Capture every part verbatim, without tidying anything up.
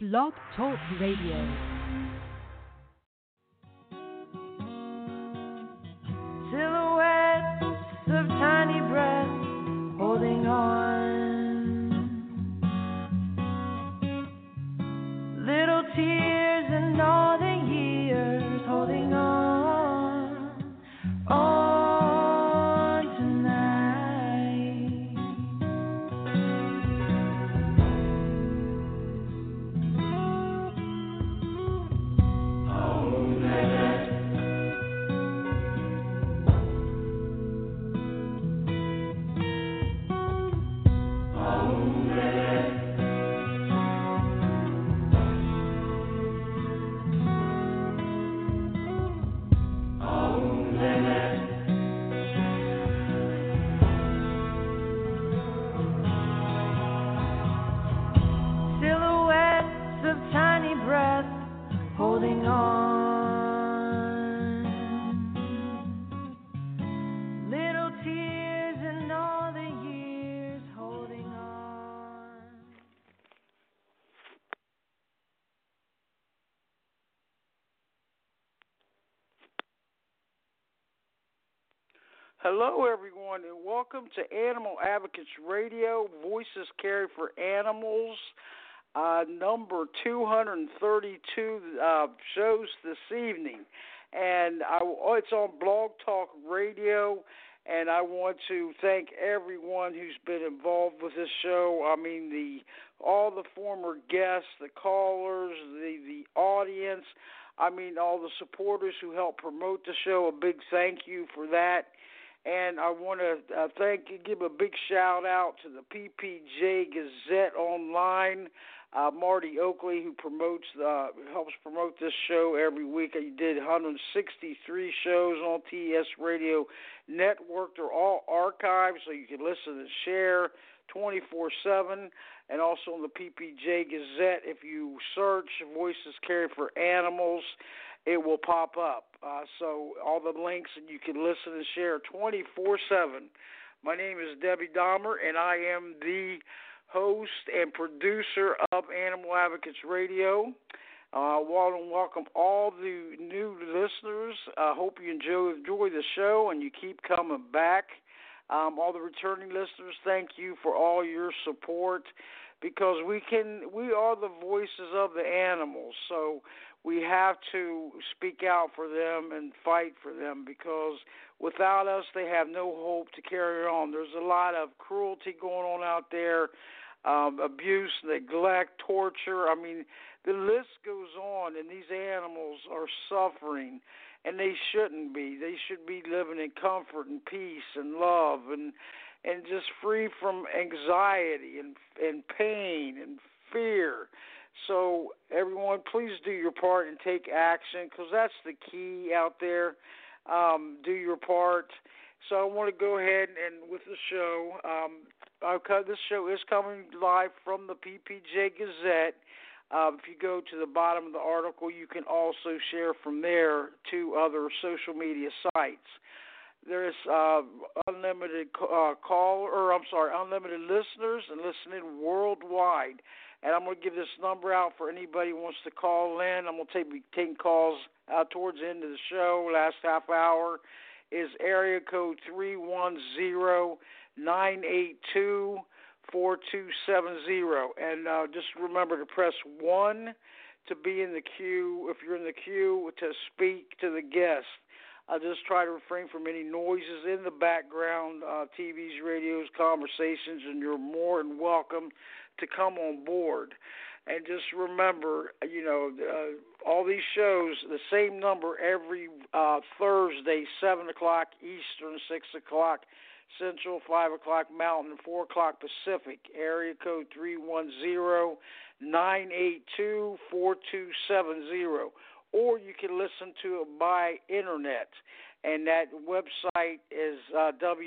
Blog Talk Radio. Silhouettes of tiny breaths holding on. Little tears and all the years holding on. On tonight. Oh, baby. Silhouettes of tiny breaths holding on. Little tears and all the years holding on. Hello, everyone, and welcome to Animal Advocates Radio, Voices Carry for Animals, uh, number two hundred thirty-two uh, shows this evening. And I, oh, it's on Blog Talk Radio, and I want to thank everyone who's been involved with this show. I mean, the all the former guests, the callers, the, the audience, I mean, all the supporters who helped promote the show. A big thank you for that. And I want to uh, thank you, give a big shout out to the P P J Gazette Online, uh, Marty Oakley, who promotes, uh, helps promote this show every week. He did one hundred sixty-three shows on T S Radio Network. They're all archived, so you can listen and share twenty-four seven. And also on the P P J Gazette, if you search Voices Carry for Animals, it will pop up. Uh, so all the links, and you can listen and share twenty-four seven. My name is Debbie Dahmer, and I am the host and producer of Animal Advocates Radio. I uh, want to welcome all the new listeners. I uh, hope you enjoy, enjoy the show and you keep coming back. Um, all the returning listeners, thank you for all your support, because we can we are the voices of the animals. So we have to speak out for them and fight for them, because without us, they have no hope to carry on. There's a lot of cruelty going on out there, um, abuse, neglect, torture. I mean, the list goes on, and these animals are suffering, and they shouldn't be. They should be living in comfort and peace and love and and just free from anxiety and and pain and fear. So everyone, please do your part and take action, because that's the key out there. Um, do your part. So I want to go ahead and with the show, um, okay, this show is coming live from the P P J Gazette. Uh, if you go to the bottom of the article, you can also share from there to other social media sites. There's uh, unlimited uh, call, or I'm sorry, unlimited listeners and listening worldwide. And I'm going to give this number out for anybody who wants to call in. I'm going to take, be taking calls uh, towards the end of the show. Last half hour is area code three one zero, nine eight two, four two seven zero. And uh, just remember to press one to be in the queue. If you're in the queue, to speak to the guest. I just try to refrain from any noises in the background, uh, T Vs, radios, conversations, and you're more than welcome to come on board. And just remember, you know, uh, all these shows, the same number every uh, Thursday, seven o'clock Eastern, six o'clock Central, five o'clock Mountain, four o'clock Pacific, area code three one zero, nine eight two, four two seven zero. Or you can listen to it by internet, and that website is uh,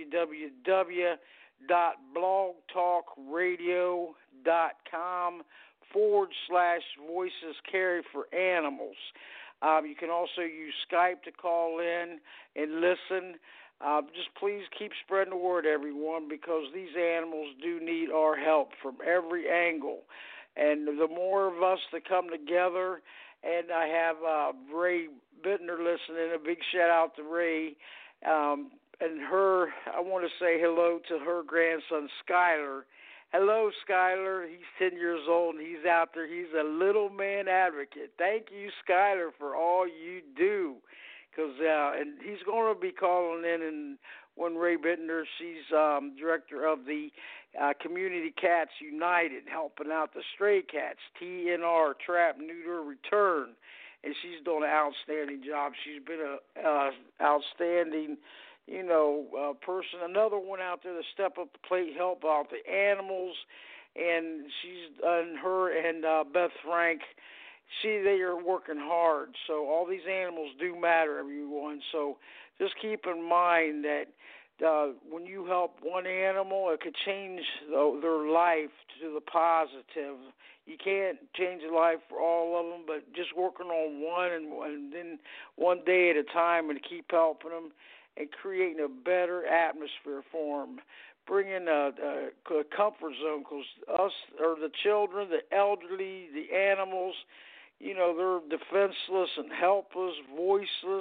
www.blogtalkradio.com forward slash voices carry for animals. Um, you can also use Skype to call in and listen. Uh, just please keep spreading the word, everyone, because these animals do need our help from every angle. And the more of us that come together, and I have uh, Ray Bittner listening. A big shout out to Ray. Um, and her, I want to say hello to her grandson, Skyler. Hello, Skyler. He's ten years old, and he's out there. He's a little man advocate. Thank you, Skyler, for all you do. Cause, uh, and he's going to be calling in, and when Ray Bittner, she's um, director of the uh, Community Cats United, helping out the stray cats, T N R, Trap, Neuter, Return. And she's doing an outstanding job. She's been a uh, outstanding, you know, uh, person. Another one out there to step up the plate, help out the animals. And she's and her and uh, Beth Frank, see, they are working hard. So all these animals do matter, everyone. So just keep in mind that uh, when you help one animal, it could change the, their life to the positive. You can't change the life for all of them, but just working on one and, and then one day at a time and keep helping them and creating a better atmosphere for them. Bringing a, a, a comfort zone, because us, or the children, the elderly, the animals, you know, they're defenseless and helpless, voiceless,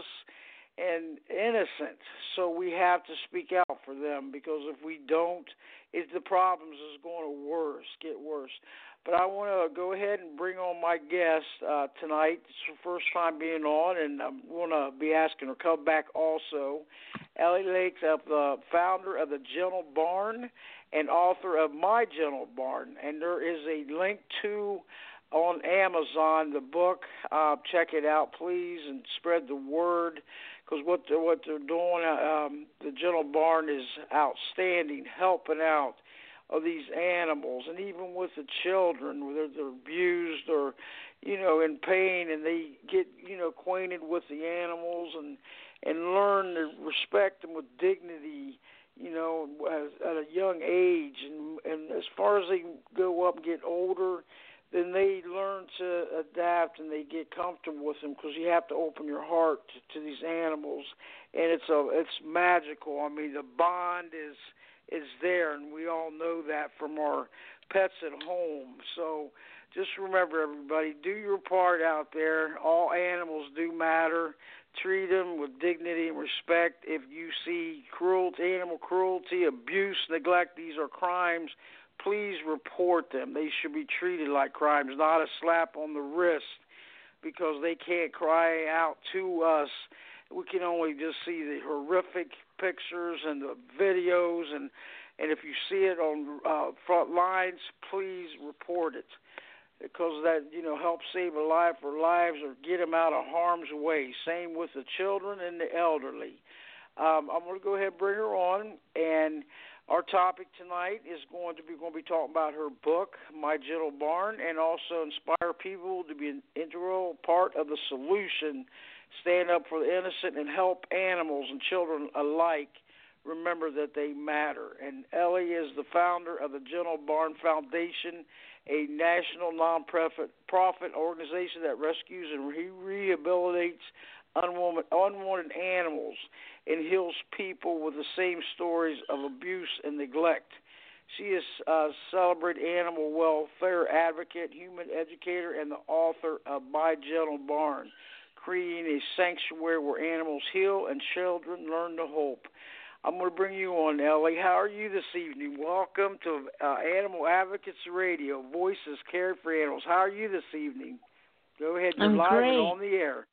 and innocent. So we have to speak out for them, because if we don't, it, the problems is going to worse, get worse. But I want to go ahead and bring on my guest uh, tonight. It's her first time being on, and I'm going to be asking her to come back also. Ellie Lake, uh, the founder of the Gentle Barn and author of My Gentle Barn. And there is a link to on Amazon, the book. Uh, check it out, please, and spread the word, because what they're, what they're doing, um, the Gentle Barn is outstanding, helping out of these animals, and even with the children, whether they're abused or, you know, in pain, and they get, you know, acquainted with the animals and and learn to respect them with dignity, you know, as, at a young age. And, and as far as they go up and get older, then they learn to adapt and they get comfortable with them, because you have to open your heart to, to these animals, and it's a it's magical. I mean, the bond is is there, and we all know that from our pets at home. So just remember, everybody, do your part out there. All animals do matter. Treat them with dignity and respect. If you see cruelty, animal cruelty, abuse, neglect, these are crimes. Please report them. They should be treated like crimes, not a slap on the wrist, because they can't cry out to us. We can only just see the horrific pictures and the videos, and, and if you see it on uh, front lines, please report it, because that, you know, helps save a life or lives or get them out of harm's way. Same with the children and the elderly. Um, I'm going to go ahead and bring her on, and our topic tonight is going to be going to be talking about her book, My Gentle Barn, and also inspire people to be an integral part of the solution, stand up for the innocent, and help animals and children alike remember that they matter. And Ellie is the founder of the Gentle Barn Foundation, a national non-profit profit organization that rescues and re- rehabilitates unwanted, unwanted animals and heals people with the same stories of abuse and neglect. She is a celebrated animal welfare advocate, human educator, and the author of My Gentle Barn, creating a sanctuary where animals heal and children learn to hope. I'm going to bring you on, Ellie. How are you this evening? Welcome to uh, Animal Advocates Radio, Voices Cared for Animals. How are you this evening? Go ahead. You're I'm live great. and on the air.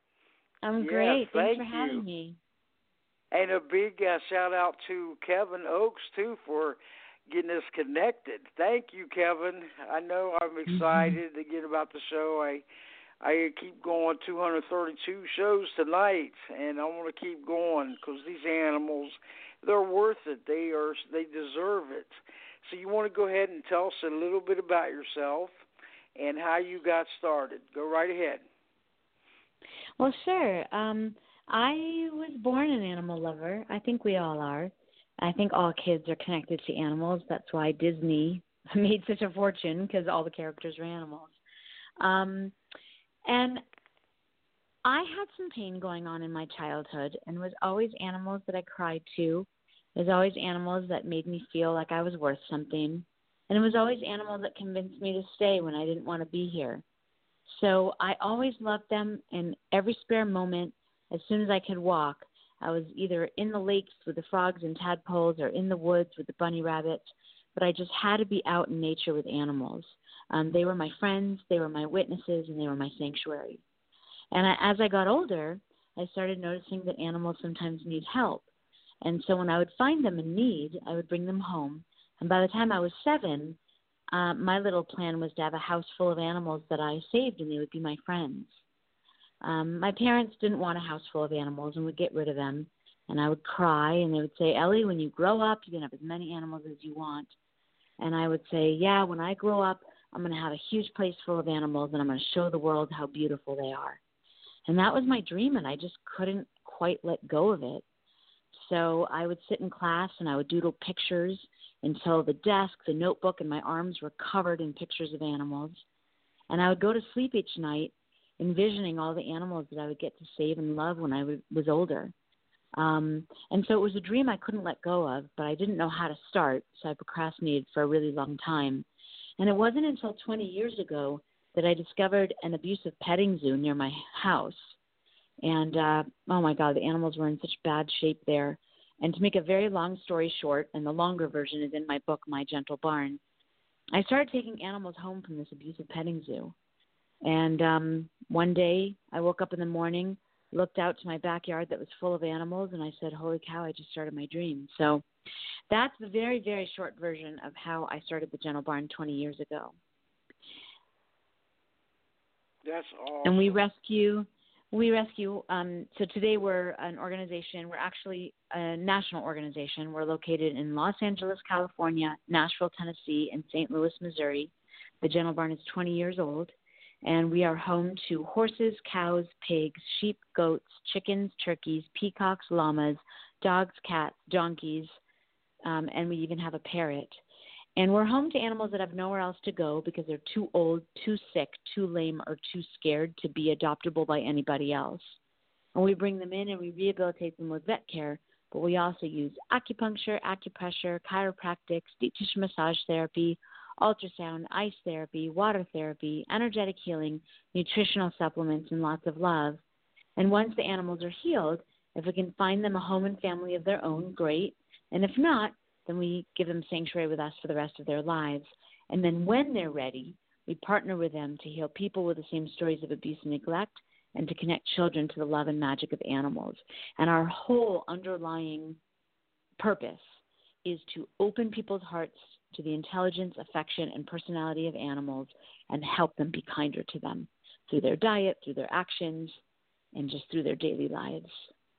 I'm yeah, great. Thanks thank for you. having me. And a big uh, shout out to Kevin Oakes, too, for getting us connected. Thank you, Kevin. I know I'm excited mm-hmm. again about the show. I I keep going two hundred thirty-two shows tonight, and I want to keep going, because these animals, they're worth it. They are they deserve it. So you want to go ahead and tell us a little bit about yourself and how you got started. Go right ahead. Well, sure. Um, I was born an animal lover. I think we all are. I think all kids are connected to animals. That's why Disney made such a fortune, because all the characters were animals. Um, and I had some pain going on in my childhood, and it was always animals that I cried to. It was always animals that made me feel like I was worth something. And it was always animals that convinced me to stay when I didn't want to be here. So I always loved them, and every spare moment, as soon as I could walk, I was either in the lakes with the frogs and tadpoles or in the woods with the bunny rabbits, but I just had to be out in nature with animals. Um, they were my friends, they were my witnesses, and they were my sanctuary. And I, as I got older, I started noticing that animals sometimes need help. And so when I would find them in need, I would bring them home. And by the time I was seven, uh, my little plan was to have a house full of animals that I saved, and they would be my friends. Um, my parents didn't want a house full of animals and would get rid of them. And I would cry, and they would say, Ellie, when you grow up, you can have as many animals as you want. And I would say, yeah, when I grow up, I'm going to have a huge place full of animals, and I'm going to show the world how beautiful they are. And that was my dream, and I just couldn't quite let go of it. So I would sit in class, and I would doodle pictures until the desk, the notebook, and my arms were covered in pictures of animals. And I would go to sleep each night envisioning all the animals that I would get to save and love when I was older. Um, and so it was a dream I couldn't let go of, but I didn't know how to start, so I procrastinated for a really long time. And it wasn't until twenty years ago that I discovered an abusive petting zoo near my house. And, uh, oh, my God, the animals were in such bad shape there. And to make a very long story short, and the longer version is in my book, My Gentle Barn, I started taking animals home from this abusive petting zoo. And um, one day I woke up in the morning, looked out to my backyard that was full of animals, and I said, holy cow, I just started my dream. So that's the very, very short version of how I started the Gentle Barn twenty years ago. That's awesome. And we rescue, we rescue, um, so today we're an organization, we're actually a national organization. We're located in Los Angeles, California, Nashville, Tennessee, and Saint Louis, Missouri. The Gentle Barn is twenty years old. And we are home to horses, cows, pigs, sheep, goats, chickens, turkeys, peacocks, llamas, dogs, cats, donkeys, um, and we even have a parrot. And we're home to animals that have nowhere else to go because they're too old, too sick, too lame, or too scared to be adoptable by anybody else. And we bring them in and we rehabilitate them with vet care, but we also use acupuncture, acupressure, chiropractic, deep tissue massage therapy, ultrasound, ice therapy, water therapy, energetic healing, nutritional supplements, and lots of love. And once the animals are healed, if we can find them a home and family of their own, great. And if not, then we give them sanctuary with us for the rest of their lives. And then when they're ready, we partner with them to heal people with the same stories of abuse and neglect and to connect children to the love and magic of animals. And our whole underlying purpose is to open people's hearts to the intelligence, affection, and personality of animals and help them be kinder to them through their diet, through their actions, and just through their daily lives.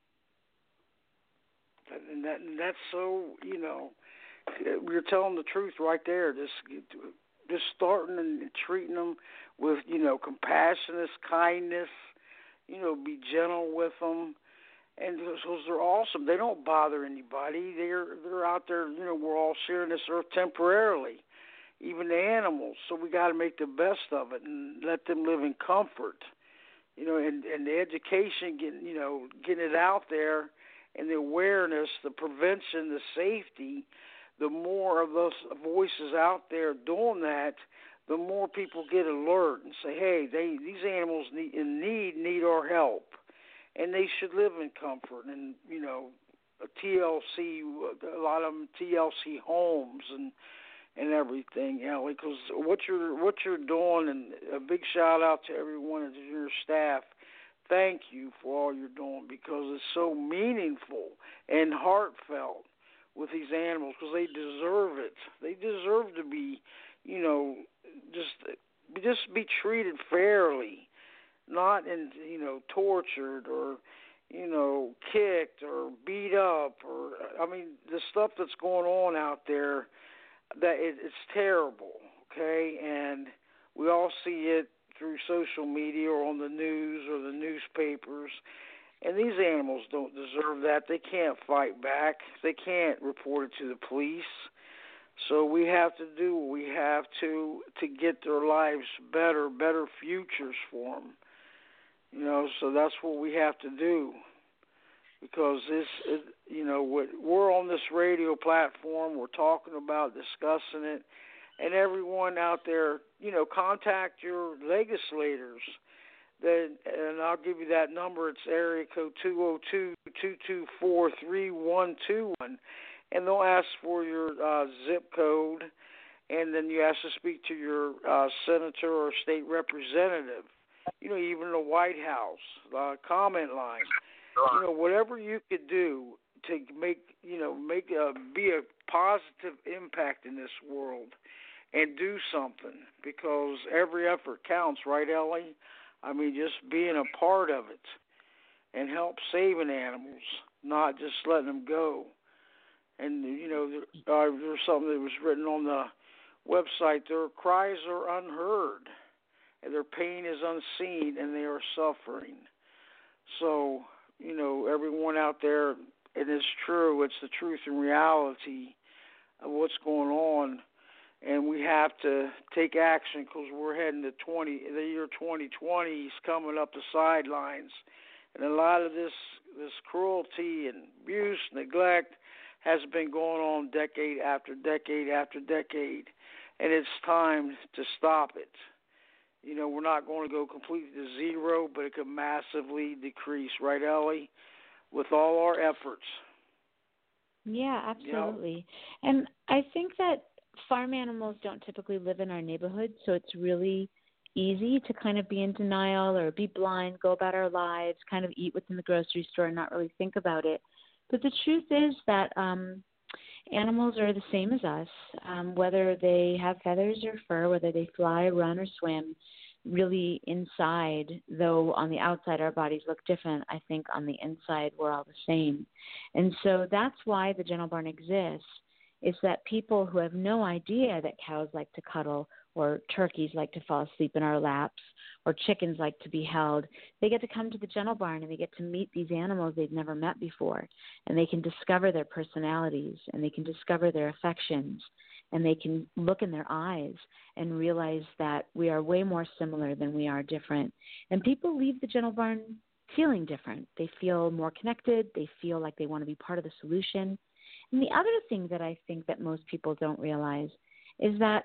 And, that, and that's so, you know, we're telling the truth right there. Just, just starting and treating them with, you know, compassion, kindness, you know, be gentle with them. And those are awesome. They don't bother anybody. They're they're out there. You know, we're all sharing this earth temporarily, even the animals. So we got to make the best of it and let them live in comfort. You know, and, and the education, getting you know, getting it out there, and the awareness, the prevention, the safety. The more of those voices out there doing that, the more people get alert and say, hey, they these animals need, in need need our help. And they should live in comfort, and you know, a T L C, a lot of them T L C homes, and and everything, Ellie. Because what you're what you're doing, and a big shout out to everyone of your staff. Thank you for all you're doing because it's so meaningful and heartfelt with these animals because they deserve it. They deserve to be, you know, just just be treated fairly. Not in, you know, tortured or, you know, kicked or beat up or, I mean, the stuff that's going on out there, that it, it's terrible, okay? And we all see it through social media or on the news or the newspapers. And these animals don't deserve that. They can't fight back. They can't report it to the police. So we have to do what we have to to get their lives better, better futures for them. You know, so that's what we have to do, because this, it, you know, we're on this radio platform. We're talking about discussing it, and everyone out there, you know, contact your legislators. Then, and I'll give you that number. It's area code two oh two, two two four, three one two one, and they'll ask for your uh, zip code, and then you have to speak to your uh, senator or state representative. You know, even the White House, uh, comment line. You know, whatever you could do to make, you know, make a, be a positive impact in this world, and do something, because every effort counts, right, Ellie? I mean, just being a part of it and help saving animals, not just letting them go. And, you know, there, uh, there's something that was written on the website. Their cries are unheard, and their pain is unseen, and they are suffering. So, you know, everyone out there, it is true. It's the truth and reality of what's going on. And we have to take action, because we're heading to twenty. The year twenty twenty is coming up the sidelines, and a lot of this this cruelty and abuse, neglect, has been going on decade after decade after decade, and it's time to stop it. You know, we're not going to go completely to zero, but it could massively decrease, right, Ellie? With all our efforts. Yeah, absolutely. You know? And I think that farm animals don't typically live in our neighborhood, so it's really easy to kind of be in denial or be blind, go about our lives, kind of eat what's in the grocery store and not really think about it. But the truth is that um, animals are the same as us, um, whether they have feathers or fur, whether they fly, run, or swim. Really inside, though on the outside our bodies look different, I think on the inside we're all the same. And so that's why the Gentle Barn exists, is that people who have no idea that cows like to cuddle, or turkeys like to fall asleep in our laps, or chickens like to be held, they get to come to the Gentle Barn and they get to meet these animals they've never met before, and they can discover their personalities, and they can discover their affections, and they can look in their eyes and realize that we are way more similar than we are different. And people leave the Gentle Barn feeling different. They feel more connected. They feel like they want to be part of the solution. And the other thing that I think that most people don't realize is that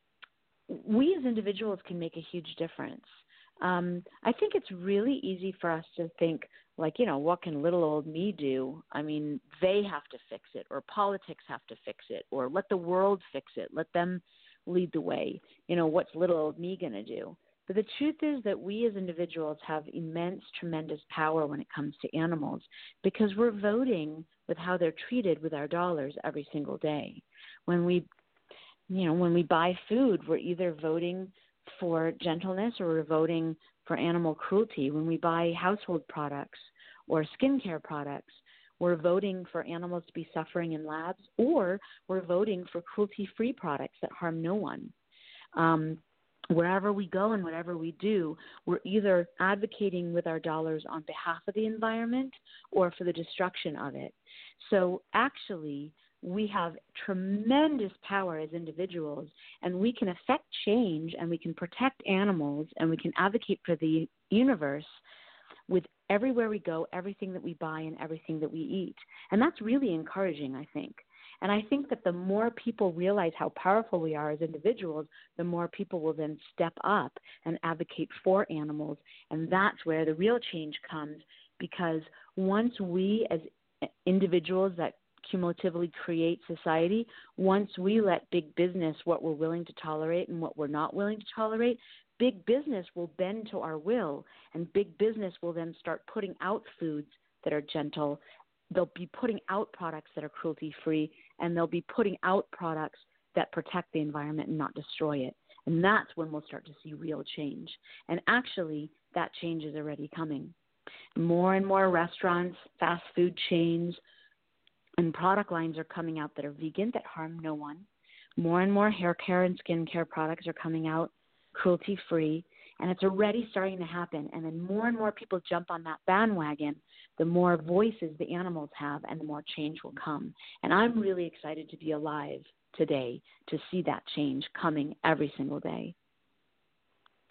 we as individuals can make a huge difference. Um, I think it's really easy for us to think, like, you know, what can little old me do? I mean, they have to fix it, or politics have to fix it, or let the world fix it. Let them lead the way. You know, what's little old me going to do? But the truth is that we as individuals have immense, tremendous power when it comes to animals, because we're voting with how they're treated with our dollars every single day. When we, you know, when we buy food, we're either voting for gentleness or we're voting for animal cruelty. When we buy household products or skincare products, we're voting for animals to be suffering in labs, or we're voting for cruelty-free products that harm no one. Um, wherever we go and whatever we do, we're either advocating with our dollars on behalf of the environment or for the destruction of it. So actually, we have tremendous power as individuals, and we can affect change, and we can protect animals, and we can advocate for the universe with everywhere we go, everything that we buy, and everything that we eat. And that's really encouraging, I think. And I think that the more people realize how powerful we are as individuals, the more people will then step up and advocate for animals. And that's where the real change comes, because once we as individuals that cumulatively create society, once we let big business what we're willing to tolerate and what we're not willing to tolerate, big business will bend to our will, and big business will then start putting out foods that are gentle. They'll be putting out products that are cruelty-free, and they'll be putting out products that protect the environment and not destroy it. And that's when we'll start to see real change. And actually, that change is already coming. More and more restaurants, fast food chains, and product lines are coming out that are vegan, that harm no one. More and more hair care and skin care products are coming out cruelty-free, and it's already starting to happen. And then more and more people jump on that bandwagon, the more voices the animals have, and the more change will come. And I'm really excited to be alive today to see that change coming every single day.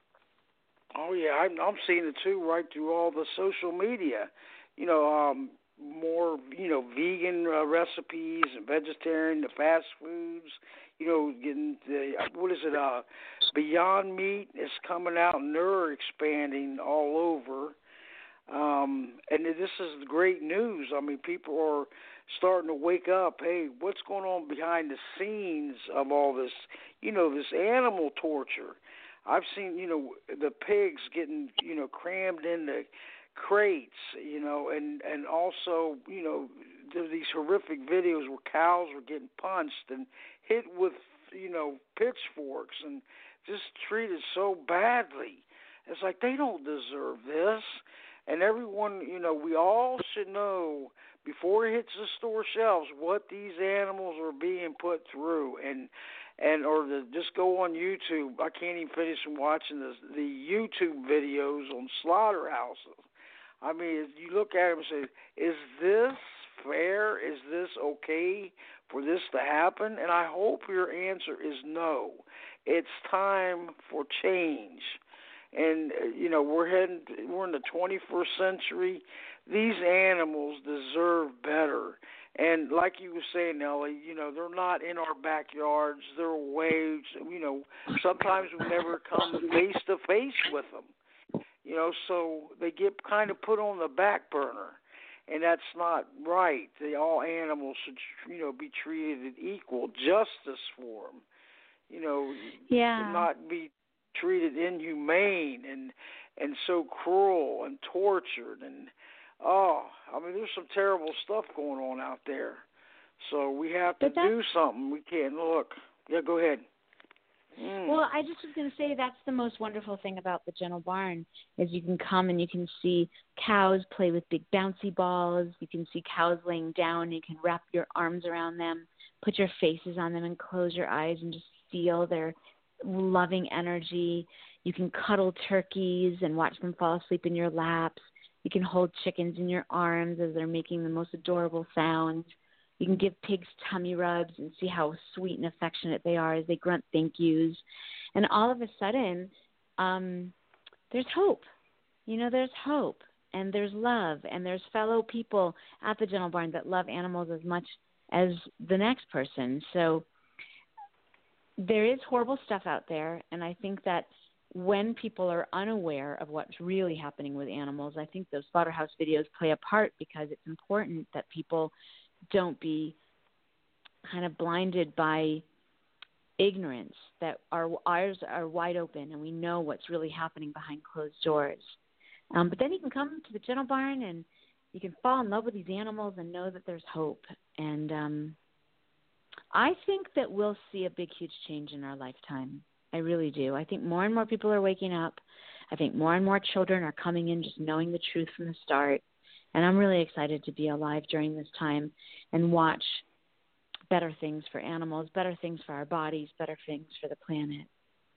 Oh, yeah, I'm, I'm seeing it, too, right through all the social media. You know, um, more, you know, vegan uh, recipes and vegetarian, the fast foods, you know, getting the, what is it, uh, Beyond Meat is coming out and they're expanding all over. Um, and this is great news. I mean, people are starting to wake up. Hey, what's going on behind the scenes of all this, you know, this animal torture? I've seen, you know, the pigs getting, you know, crammed into crates, you know, and, and also, you know, there are these horrific videos where cows were getting punched and hit with, you know, pitchforks and just treated so badly. It's like they don't deserve this. And everyone, you know, we all should know before it hits the store shelves what these animals are being put through. And and or the, just go on YouTube. I can't even finish watching the the YouTube videos on slaughterhouses. I mean, you look at them and say, is this fair? Is this okay for this to happen? And I hope your answer is no. It's time for change. And, you know, we're heading, we're in the twenty-first century. These animals deserve better. And like you were saying, Nellie, you know, they're not in our backyards. They're away. You know, sometimes we never come face to face with them. You know, so they get kind of put on the back burner. And that's not right. They, all animals should, you know, be treated equal, justice for them. You know, yeah. not be treated inhumane and and so cruel and tortured and oh, I mean, there's some terrible stuff going on out there. So we have to do something. We can't look. Yeah, go ahead. Mm. Well, I just was going to say that's the most wonderful thing about the Gentle Barn is you can come and you can see cows play with big bouncy balls. You can see cows laying down. You can wrap your arms around them, put your faces on them, and close your eyes and just feel their loving energy. You can cuddle turkeys and watch them fall asleep in your laps. You can hold chickens in your arms as they're making the most adorable sounds. You can give pigs tummy rubs and see how sweet and affectionate they are as they grunt thank yous. And all of a sudden, um, there's hope. You know, there's hope and there's love and there's fellow people at the Gentle Barn that love animals as much as the next person. So there is horrible stuff out there, and I think that when people are unaware of what's really happening with animals, I think those slaughterhouse videos play a part because it's important that people don't be kind of blinded by ignorance, that our eyes are wide open and we know what's really happening behind closed doors. Um, but then you can come to the Gentle Barn and you can fall in love with these animals and know that there's hope. And um, I think that we'll see a big, huge change in our lifetime. I really do. I think more and more people are waking up. I think more and more children are coming in just knowing the truth from the start. And I'm really excited to be alive during this time and watch better things for animals, better things for our bodies, better things for the planet.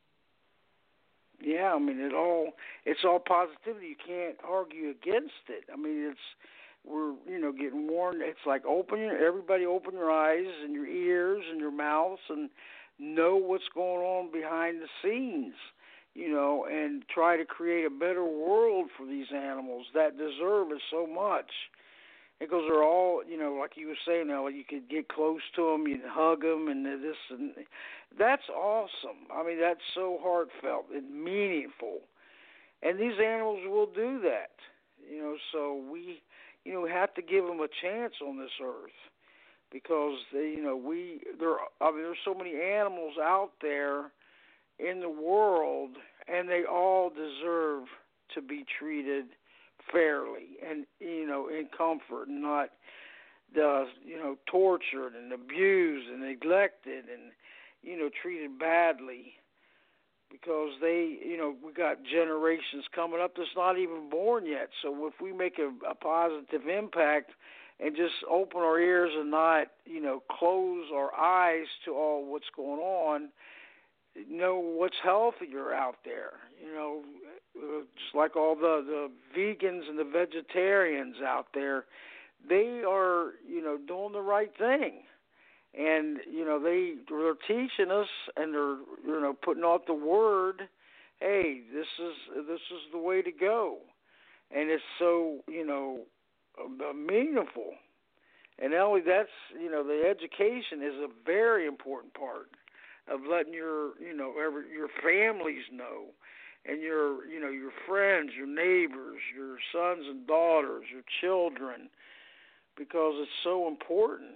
Yeah, I mean, it all it's all positivity. You can't argue against it. I mean, it's we're you know getting warned. It's like open your everybody open your eyes and your ears and your mouths and know what's going on behind the scenes. You know, and try to create a better world for these animals that deserve it so much. Because they're all, you know, like you were saying, Ella, you could get close to them, you can hug them, and this and that's awesome. I mean, that's so heartfelt and meaningful. And these animals will do that, you know. So we, you know, have to give them a chance on this earth because they, you know, we there. I mean, there's so many animals out there in the world, and they all deserve to be treated fairly and, you know, in comfort and not, uh, you know, tortured and abused and neglected and, you know, treated badly because they, you know, we got generations coming up that's not even born yet. So if we make a, a positive impact and just open our ears and not, you know, close our eyes to all what's going on, know what's healthier out there, you know, uh, just like all the, the vegans and the vegetarians out there, they are, you know, doing the right thing. And, you know, they, they're teaching us and they're, you know, putting out the word, hey, this is, this is the way to go. And it's so, you know, uh, meaningful. And Ellie, that's, you know, the education is a very important part of letting your, you know, every, your families know, and your, you know, your friends, your neighbors, your sons and daughters, your children, because it's so important.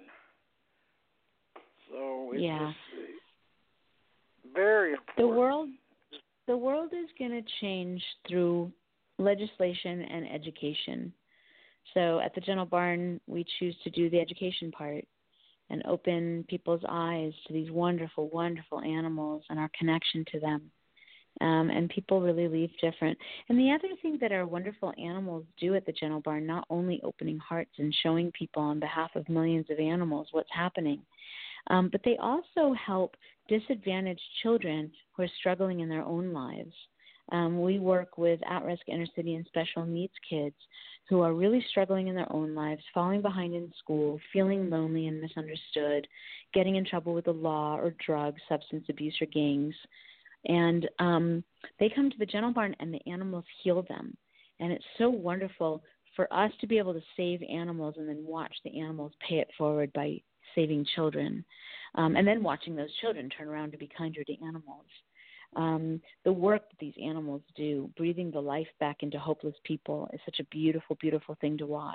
So it's Yeah. just very important. The world, the world is going to change through legislation and education. So at the Gentle Barn, we choose to do the education part and open people's eyes to these wonderful, wonderful animals and our connection to them. Um, and people really leave different. And the other thing that our wonderful animals do at the Gentle Barn, not only opening hearts and showing people on behalf of millions of animals what's happening, um, but they also help disadvantaged children who are struggling in their own lives. Um, we work with at-risk inner city and special needs kids who are really struggling in their own lives, falling behind in school, feeling lonely and misunderstood, getting in trouble with the law or drugs, substance abuse, or gangs. And um, they come to the Gentle Barn and the animals heal them. And it's so wonderful for us to be able to save animals and then watch the animals pay it forward by saving children, um, and then watching those children turn around to be kinder to animals. Um, the work that these animals do, breathing the life back into hopeless people, is such a beautiful, beautiful thing to watch.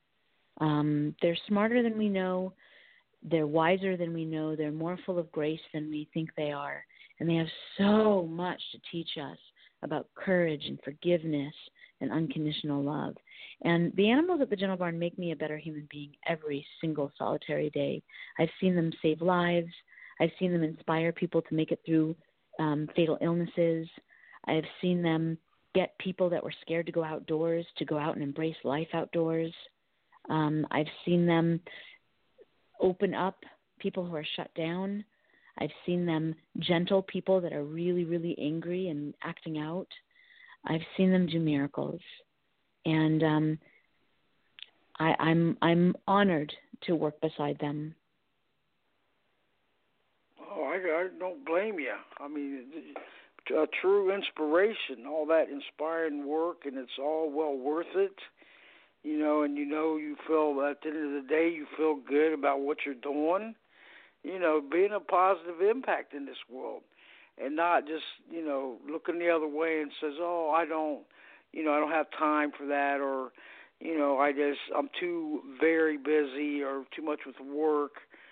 Um, they're smarter than we know. They're wiser than we know. They're more full of grace than we think they are. And they have so much to teach us about courage and forgiveness and unconditional love. And the animals at the Gentle Barn make me a better human being every single solitary day. I've seen them save lives. I've seen them inspire people to make it through um, fatal illnesses. I've seen them get people that were scared to go outdoors to go out and embrace life outdoors. Um, I've seen them open up people who are shut down. I've seen them gentle people that are really, really angry and acting out. I've seen them do miracles. And um, I, I'm I'm honored to work beside them. Oh, I, I don't blame you. I mean, a true inspiration, all that inspiring work, and it's all well worth it. You know, and you know you feel, at the end of the day, you feel good about what you're doing. You know, being a positive impact in this world, and not just, you know, looking the other way and says, oh, I don't, you know, I don't have time for that, or, you know, I just, I'm too very busy or too much with work.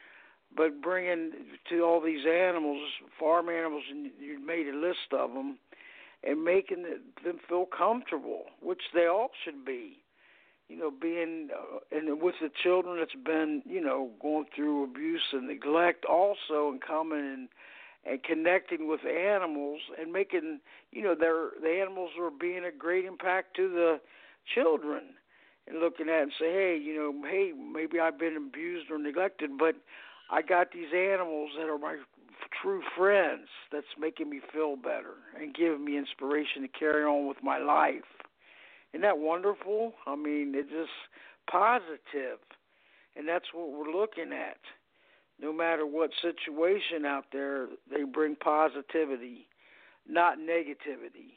But bringing to all these animals, farm animals, and you made a list of them, and making them feel comfortable, which they all should be. You know, being, uh, and with the children that's been, you know, going through abuse and neglect also, and coming and, and connecting with animals and making, you know, their, the animals are being a great impact to the children, and looking at it and say, hey, you know, hey, maybe I've been abused or neglected, but I got these animals that are my true friends that's making me feel better and giving me inspiration to carry on with my life. Isn't that wonderful? I mean, it's just positive, and that's what we're looking at. No matter what situation out there, they bring positivity, not negativity.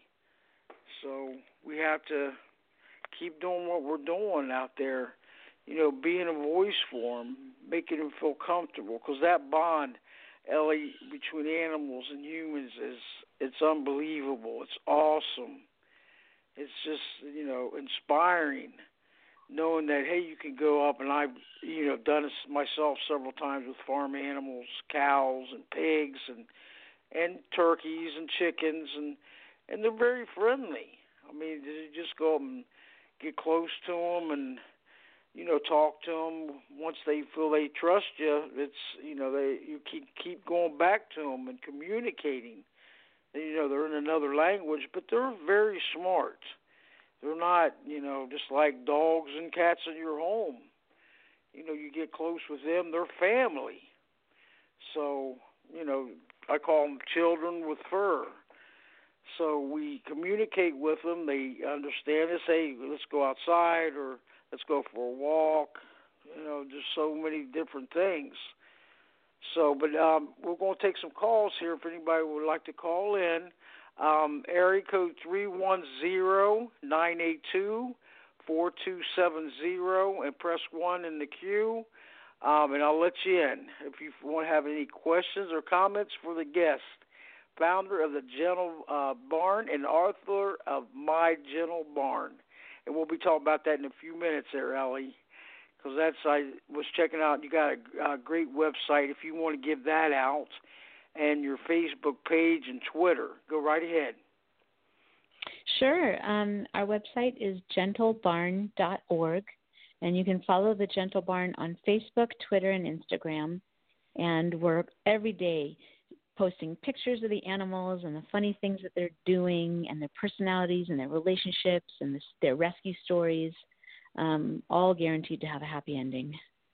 So we have to keep doing what we're doing out there, you know, being a voice for them, making them feel comfortable, because that bond, Ellie, between animals and humans is, it's unbelievable. It's awesome. It's just, you know, inspiring, knowing that, hey, you can go up, and I've, you know, done this myself several times with farm animals, cows and pigs and and turkeys and chickens, and, and they're very friendly. I mean, you just go up and get close to them and, you know, talk to them. Once they feel they trust you, it's, you know, they you keep keep going back to them and communicating. You know, they're in another language, but they're very smart. They're not, you know, just like dogs and cats in your home. You know, you get close with them, they're family. So, you know, I call them children with fur. So we communicate with them. They understand us. Hey, let's go outside, or let's go for a walk. You know, just so many different things. So, but um, we're going to take some calls here if anybody would like to call in. Um, area code three one zero, nine eight two, four two seven zero and press one in the queue, um, and I'll let you in. If you want to have any questions or comments for the guest, founder of the Gentle uh, Barn and author of My Gentle Barn. And we'll be talking about that in a few minutes there, Ellie, because that's, I was checking out, you got a, a great website if you want to give that out, and your Facebook page and Twitter. Go right ahead. Sure. Um, our website is gentle barn dot org, and you can follow the Gentle Barn on Facebook, Twitter, and Instagram. And we're every day posting pictures of the animals and the funny things that they're doing and their personalities and their relationships and the, their rescue stories, um, all guaranteed to have a happy ending.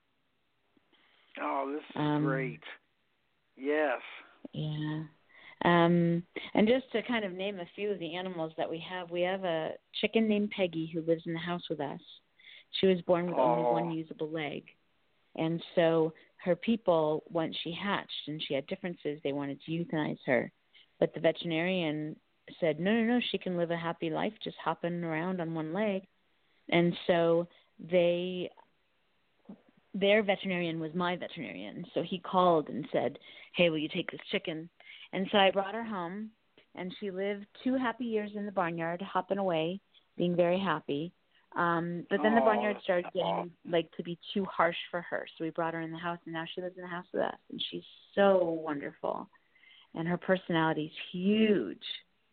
Oh, this is um, great. Yes. Yeah. Um, and just to kind of name a few of the animals that we have, we have a chicken named Peggy who lives in the house with us. She was born with oh. only one usable leg. And so her people, once she hatched and she had differences, they wanted to euthanize her. But the veterinarian said, no, no, no, she can live a happy life just hopping around on one leg. And so they, their veterinarian was my veterinarian. So he called and said, hey, will you take this chicken? And so I brought her home, and she lived two happy years in the barnyard, hopping away, being very happy. Um, but then the barnyard started getting like to be too harsh for her, so we brought her in the house, and now she lives in the house with us, and she's so wonderful, and her personality's huge.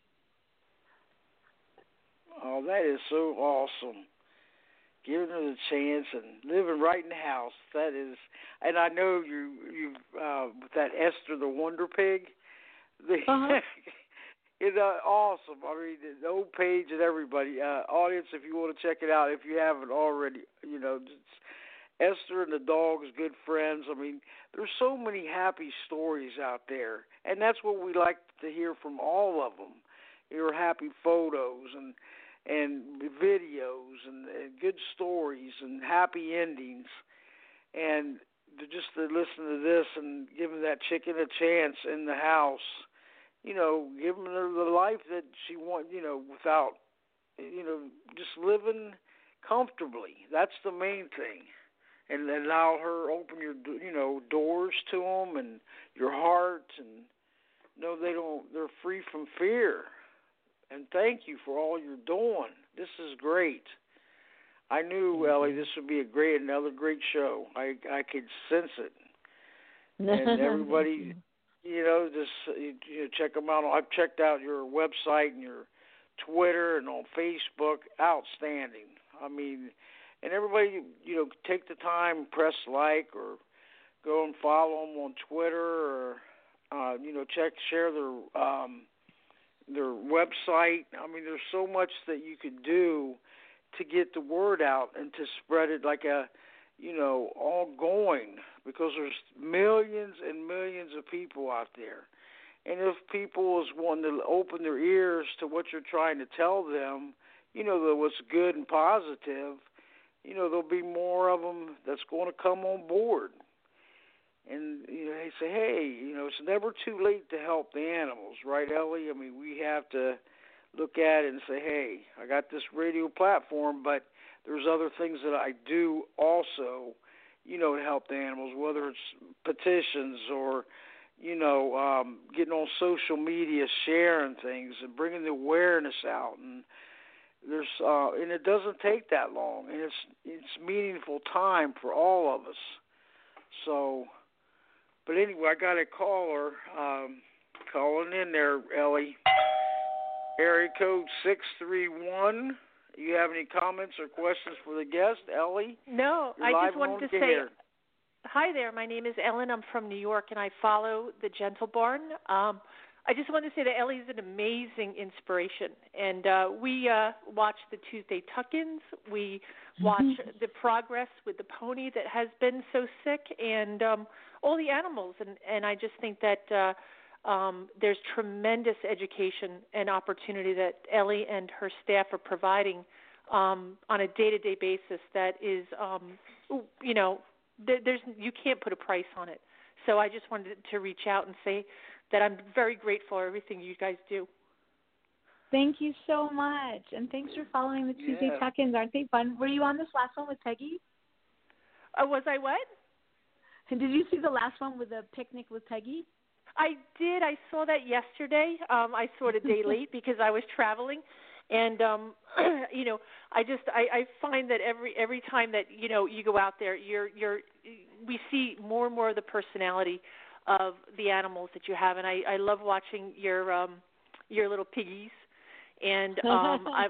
Oh, that is so awesome. Giving her the chance and living right in the house. That is, and I know you, you uh, with that Esther the Wonder Pig. The, uh-huh. It's uh, awesome. I mean, the old page and everybody, uh, audience, if you want to check it out, if you haven't already, you know, just Esther and the dog's good friends. I mean, there's so many happy stories out there, and that's what we like to hear from all of them. Your happy photos and and videos and, and good stories and happy endings, and to just to listen to this and giving that chicken a chance in the house. You know, giving her the life that she wants, you know, without, you know, just living comfortably. That's the main thing. And allow her open your, you know, doors to them and your heart, and know they don't, they're free from fear. And thank you for all you're doing. This is great. I knew, Ellie, this would be a great, another great show. I I could sense it. And everybody. You know, just you know, check them out. I've checked out your website and your Twitter and on Facebook. Outstanding. I mean, and everybody, you know, take the time, press like, or go and follow them on Twitter, or uh, you know, check, share their um, their website. I mean, there's so much that you could do to get the word out and to spread it like a, you know, ongoing, because there's millions and millions of people out there. And if people is wanting to open their ears to what you're trying to tell them, you know, that what's good and positive, you know, there'll be more of them that's going to come on board. And, you know, they say, hey, you know, it's never too late to help the animals, right, Ellie? I mean, we have to look at it and say, hey, I got this radio platform, but there's other things that I do also, you know, to help the animals, whether it's petitions or, you know, um, getting on social media, sharing things and bringing the awareness out. And there's, uh, and it doesn't take that long, and it's it's meaningful time for all of us. So, but anyway, I got a caller um, calling in there, Ellie. Area code six three one. You have any comments or questions for the guest, Ellie? No, You're I just wanted to say, here. Hi there. My name is Ellen. I'm from New York, and I follow the Gentle Barn. Um, I just wanted to say that Ellie is an amazing inspiration, and uh, we uh, watch the Tuesday Tuck-ins. We watch mm-hmm. the progress with the pony that has been so sick, and um, all the animals. And, and I just think that uh, um, there's tremendous education and opportunity that Ellie and her staff are providing um, on a day-to-day basis that is, um, you know, there, there's you can't put a price on it. So I just wanted to reach out and say that I'm very grateful for everything you guys do. Thank you so much, and thanks for following the Tuesday Yeah. Tuck-ins. Aren't they fun? Were you on this last one with Peggy? Uh, was I what? And did you see the last one with the picnic with Peggy? I did. I saw that yesterday. Um, I saw it a day late because I was traveling, and um, you know, I just I, I find that every every time that you know you go out there, you're you're we see more and more of the personality of the animals that you have, and I, I love watching your um, your little piggies, and um, I.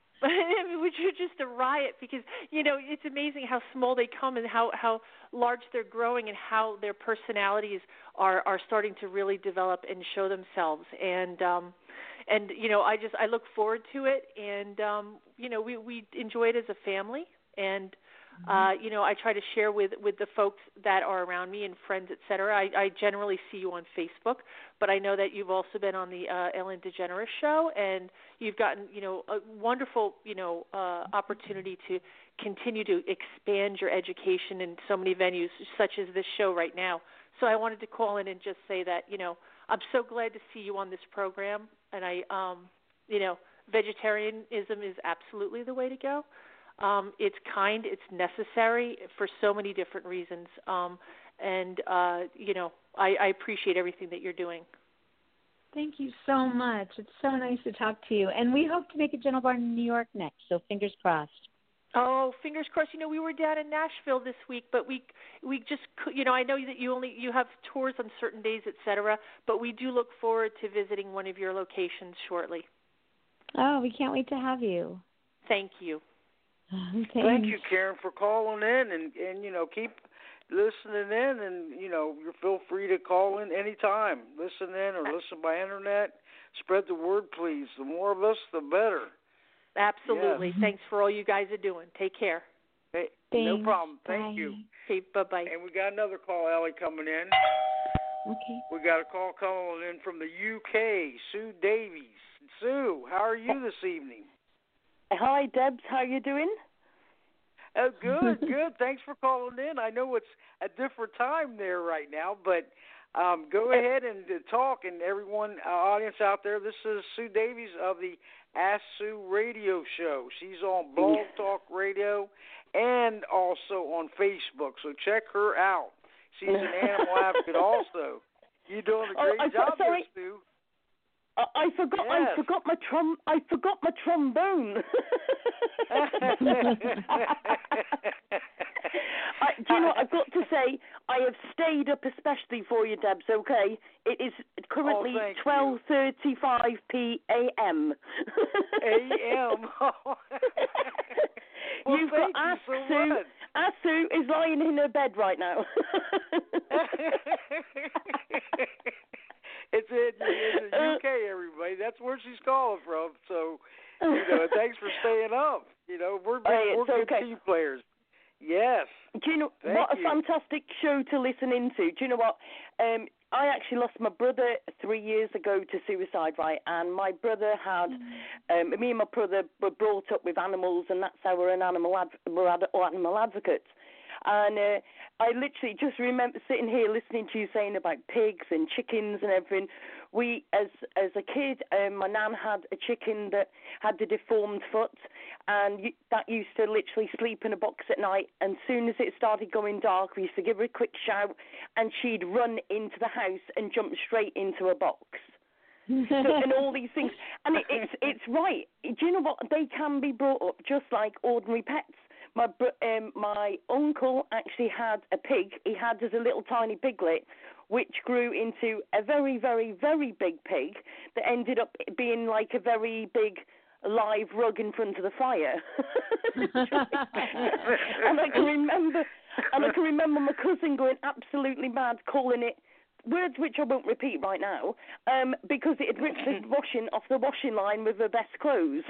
which are just a riot because, you know, it's amazing how small they come and how, how large they're growing and how their personalities are, are starting to really develop and show themselves. And, um, and you know, I just I look forward to it. And, um, you know, we, we enjoy it as a family. And, uh, you know, I try to share with, with the folks that are around me and friends, et cetera. I, I generally see you on Facebook, but I know that you've also been on the uh, Ellen DeGeneres show, and you've gotten, you know, a wonderful, you know, uh, opportunity to continue to expand your education in so many venues, such as this show right now. So I wanted to call in and just say that, you know, I'm so glad to see you on this program, and I, um, you know, vegetarianism is absolutely the way to go. Um, it's kind, it's necessary for so many different reasons, um, and, uh, you know, I, I appreciate everything that you're doing. Thank you so much. It's so nice to talk to you, and we hope to make a Gentle Barn in New York next, so fingers crossed. Oh, fingers crossed. You know, we were down in Nashville this week, but we we just, you know, I know that you only, you have tours on certain days, et cetera, but we do look forward to visiting one of your locations shortly. Oh, we can't wait to have you. Thank you. Thanks. Thank you, Karen, for calling in, and, and you know, keep listening in, and, you know, you feel free to call in anytime. Listen in or listen by internet. Spread the word, please. The more of us, the better. Absolutely. Yes. Thanks for all you guys are doing. Take care. Hey, Thanks. no problem. Bye. Thank you. Okay, bye-bye. And we got another call, Ellie, coming in. Okay. We got a call coming in from the U K, Sue Davies. Sue, how are you this evening? Hi, Debs. How you doing? Oh, good, good. Thanks for calling in. I know it's a different time there right now, but um, go ahead and uh, talk. And everyone, uh, audience out there, this is Sue Davies of the Ask Sue radio show. She's on Blog Talk Radio and also on Facebook, so check her out. She's an animal advocate also. You're doing a great oh, I, job sorry. there, Sue. I, I forgot. Yes. I forgot my trom. I forgot my trombone. I, do you know what I've got to say? I have stayed up especially for you, Debs. Okay, it is currently oh, twelve thirty-five p a.m. A M. Well, You've thank got you so Asu. much. Asu is lying in her bed right now. It's in, in the U K, everybody. That's where she's calling from. So, you know, thanks for staying up. You know, we're big, Hey, we're good okay. team players. Yes. Do you know Thank what you. a fantastic show to listen into? Do you know what? Um, I actually lost my brother three years ago to suicide, right? And my brother had, um, me and my brother were brought up with animals, and that's how we're an animal ad- we're ad- animal advocates. And uh, I literally just remember sitting here listening to you saying about pigs and chickens and everything. We, as as a kid, um, my nan had a chicken that had the deformed foot, and you, that used to literally sleep in a box at night. And as soon as it started going dark, we used to give her a quick shout, and she'd run into the house and jump straight into a box. So, and all these things, and it, it's it's right. Do you know what? They can be brought up just like ordinary pets. My um, my uncle actually had a pig. He had just a little tiny piglet, which grew into a very, very, very big pig that ended up being like a very big live rug in front of the fire. And I can remember, and I can remember my cousin going absolutely mad, calling it words which I won't repeat right now, um, because it had ripped the washing off the washing line with her best clothes.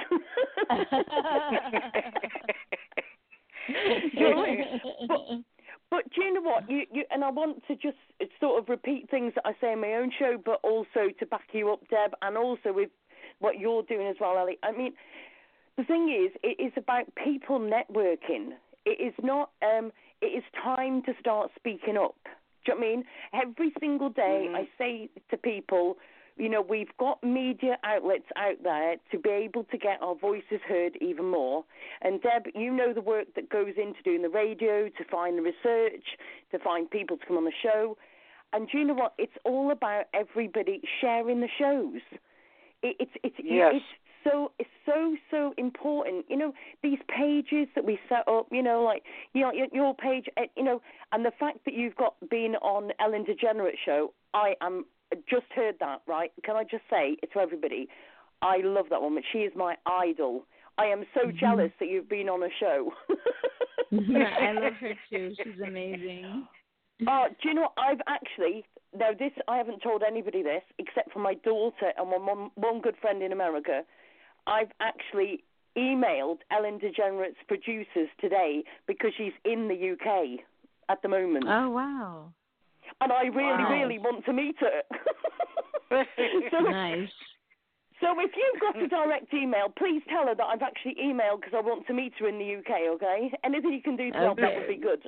You know, but, but do you know what? You, you, and I want to just sort of repeat things that I say in my own show, but also to back you up, Deb, and also with what you're doing as well, Ellie. I mean, the thing is, it is about people networking. It is not, um, it is time to start speaking up. Do you know what I mean? Every single day mm-hmm. I say to people, you know, we've got media outlets out there to be able to get our voices heard even more. And Deb, you know the work that goes into doing the radio, to find the research, to find people to come on the show. And do you know what? It's all about everybody sharing the shows. It, it's it's yes. it's so it's so so important. You know, these pages that we set up. You know, like you know, your, your page. You know, and the fact that you've got been on Ellen DeGeneres show, I am. Just heard that, right? Can I just say to everybody, I love that woman. She is my idol. I am so mm-hmm. jealous that you've been on a show. I love her too. She's amazing. Oh, do you know what? I've actually, now this, I haven't told anybody this except for my daughter and one, one good friend in America. I've actually emailed Ellen DeGeneres' producers today because she's in the U K at the moment. Oh, wow. And I really, wow. really want to meet her. so, nice. So if you've got a direct email, please tell her that I've actually emailed because I want to meet her in the U K, okay? Anything you can do to help, okay. that would be good.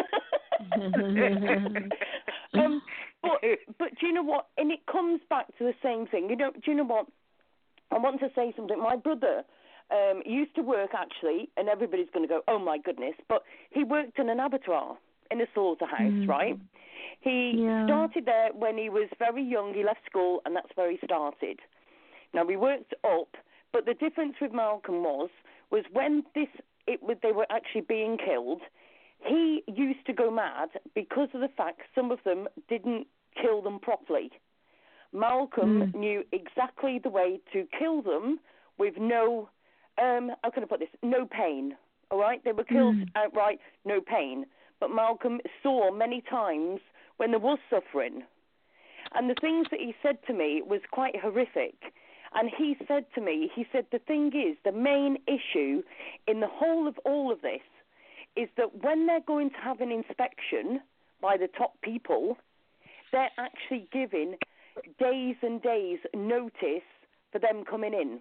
um, but, but do you know what? And it comes back to the same thing. You know, do you know what? I want to say something. My brother um, used to work, actually, and everybody's going to go, oh, my goodness, but he worked in an abattoir, in a slaughterhouse, mm. right? He yeah. started there when he was very young. He left school, and that's where he started. Now, we worked up, but the difference with Malcolm was, was when this it they were actually being killed, he used to go mad because of the fact some of them didn't kill them properly. Malcolm mm. knew exactly the way to kill them with no, um, how can I put this, no pain, all right? They were killed mm. outright, no pain. But Malcolm saw many times when there was suffering. And the things that he said to me was quite horrific. And he said to me, he said, the thing is, the main issue in the whole of all of this is that when they're going to have an inspection by the top people, they're actually giving days and days notice for them coming in.